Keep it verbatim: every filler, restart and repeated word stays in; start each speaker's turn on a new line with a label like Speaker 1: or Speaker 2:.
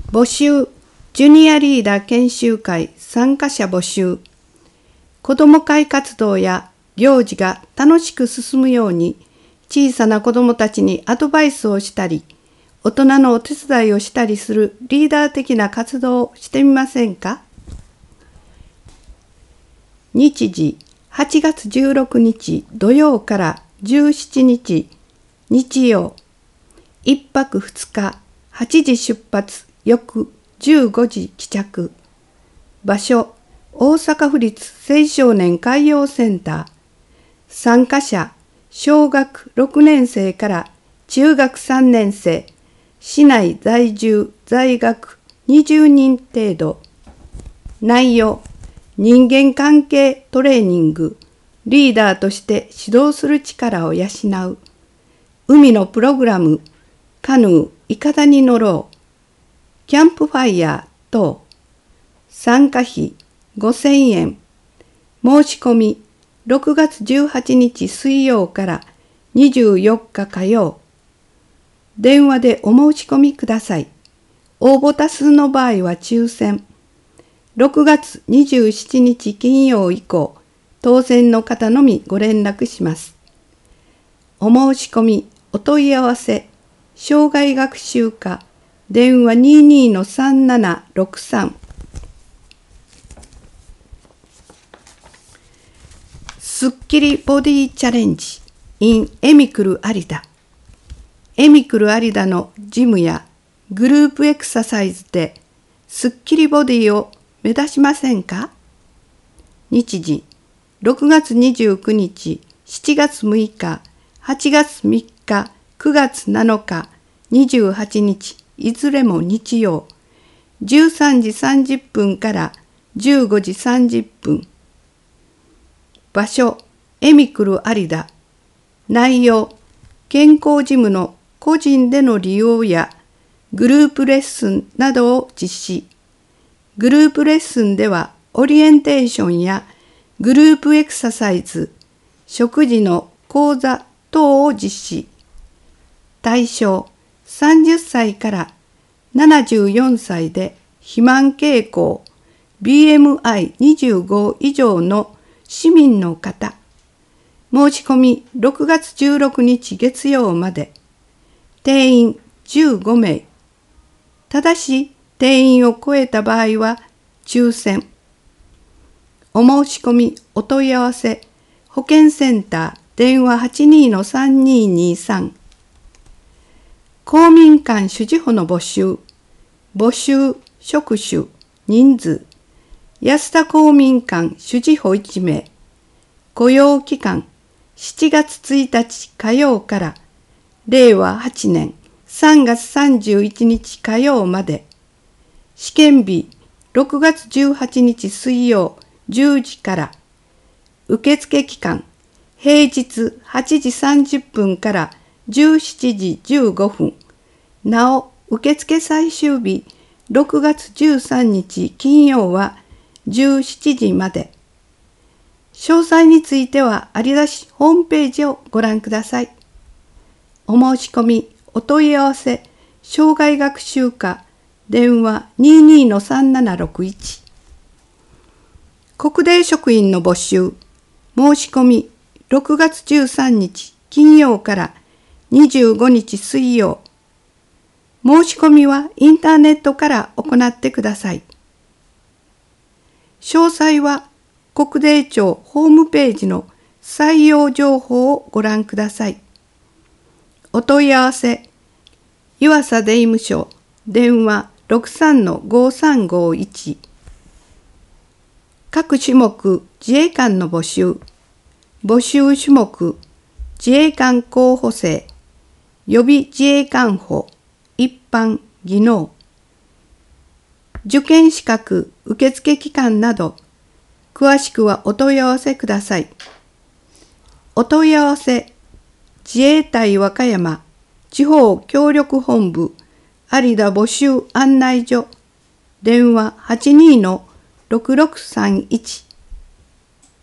Speaker 1: 募集、ジュニアリーダー研修会参加者募集。子ども会活動や行事が楽しく進むように、小さな子どもたちにアドバイスをしたり、大人のお手伝いをしたりするリーダー的な活動をしてみませんか？日時、はちがつじゅうろくにち土曜からじゅうしちにち日曜。いっぱくふつか、はちじ出発、翌じゅうごじ帰着。場所、大阪府立青少年海洋センター。参加者、小学ろくねんせいから中学さんねんせい。市内在住、在学にじゅうにん程度。内容、人間関係トレーニング。リーダーとして指導する力を養う。海のプログラム、カヌー、いかだに乗ろう。キャンプファイヤー等。参加費ごせんえん。申し込みろくがつじゅうはちにち水曜からにじゅうよっか火曜。電話でお申し込みください。応募多数の場合は抽選。ろくがつにじゅうしちにち金曜以降、当選の方のみご連絡します。お申し込み、お問い合わせ、障害学習課、電話 にじゅうにのさんななろくさん。スッキリボディチャレンジ in エミクル有田。エミクル有田のジムやグループエクササイズでスッキリボディを目指しませんか？日時、ろくがつにじゅうくにち、しちがつむいか、はちがつみっか、くがつなのか、にじゅうはちにち、いずれも日曜、じゅうさんじさんじゅっぷんからじゅうごじさんじゅっぷん。場所、エミクル有田。内容、健康ジムの個人での利用やグループレッスンなどを実施。グループレッスンではオリエンテーションやグループエクササイズ、食事の講座等を実施。対象、さんじゅっさいからななじゅうよんさいで肥満傾向、ビーエムアイにじゅうご 以上の市民の方。申し込みろくがつじゅうろくにち月曜まで。定員じゅうごめい。ただし定員を超えた場合は抽選。お申し込み、お問い合わせ、保健センター、電話 はちじゅうにのさんにーにーさん。公民館主事補の募集。募集、職種、人数。安田公民館主事補いちめい。雇用期間、しちがつついたち火曜かられいわはちねんさんがつさんじゅういちにち火曜まで。試験日、ろくがつじゅうはちにち水曜じゅうじから。受付期間、平日はちじさんじゅっぷんからじゅうしちじじゅうごふん。なお、受付最終日、ろくがつじゅうさんにち金曜はじゅうしちじまで。詳細については有田市ホームページをご覧ください。お申し込み、お問い合わせ、障害学習課、電話 にじゅうにのさんななろくいち。国税職員の募集。申し込み、ろくがつじゅうさんにち金曜からにじゅうごにち水曜。申し込みはインターネットから行ってください。詳細は国税庁ホームページの採用情報をご覧ください。お問い合わせ、湯浅税務署、電話 ろくさんのごさんごいち。各種目自衛官の募集。募集種目、自衛官候補生、予備自衛官補、一般、技能。受験資格、受付期間など、詳しくはお問い合わせください。お問い合わせ、自衛隊和歌山地方協力本部有田募集案内所、電話 はちじゅうにのろくろくさんいち。